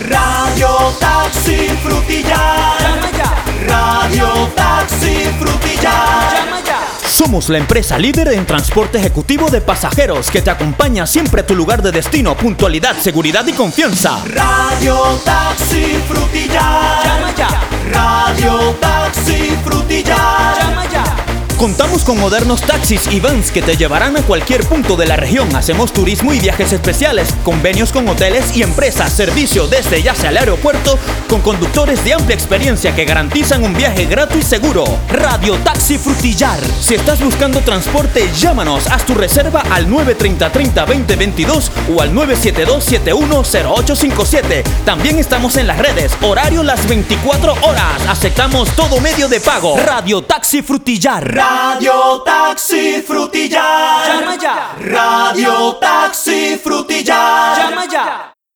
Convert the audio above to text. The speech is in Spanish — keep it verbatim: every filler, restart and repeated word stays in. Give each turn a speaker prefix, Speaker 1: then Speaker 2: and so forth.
Speaker 1: Radio Taxi Frutillar.
Speaker 2: Llama ya.
Speaker 1: Radio Taxi Frutillar.
Speaker 2: Llama ya.
Speaker 3: Somos la empresa líder en transporte ejecutivo de pasajeros que te acompaña siempre a tu lugar de destino, puntualidad, seguridad y confianza.
Speaker 1: Radio Taxi Frutillar.
Speaker 2: Llama ya.
Speaker 1: Radio Taxi Frutillar.
Speaker 2: Llama ya.
Speaker 3: Contamos con modernos taxis y vans que te llevarán a cualquier punto de la región. Hacemos turismo y viajes especiales, convenios con hoteles y empresas, servicio desde ya sea al aeropuerto, con conductores de amplia experiencia que garantizan un viaje grato y seguro. Radio Taxi Frutillar. Si estás buscando transporte, llámanos, haz tu reserva al nueve treinta, treinta, veinte, veintidós o al nueve siete dos, siete uno cero ocho cinco siete. También estamos en las redes, horario las veinticuatro horas. Aceptamos todo medio de pago. Radio Taxi Frutillar.
Speaker 1: Radio Taxi Frutillar.
Speaker 2: Llama ya.
Speaker 1: Radio Taxi Frutillar.
Speaker 2: Llama ya.